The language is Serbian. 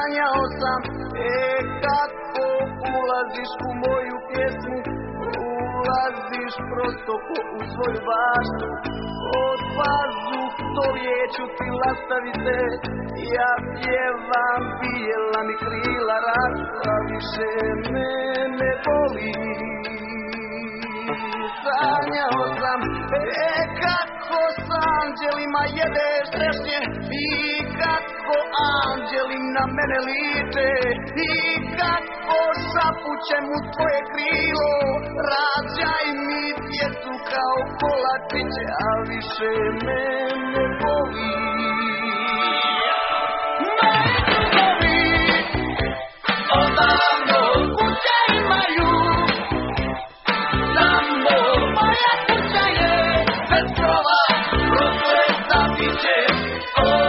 sanjao sam, kako ulaziš u moju pjesmu, ulaziš prosto ko u svoju baštu. Od vazduh to lijeću ti lastavite, ja pjevam, bijela mi krila rasla, više me ne boli. Sanjao sam, kako s anđelima jedeš trešnje i kako anđeli na mene liče i kako šapućem u tvoje krilo, rađaj mi djecu kao kolačiće, a više me ne boli. Odavno kuće imaju, samo moja kuća je bez krova, prokleta biće.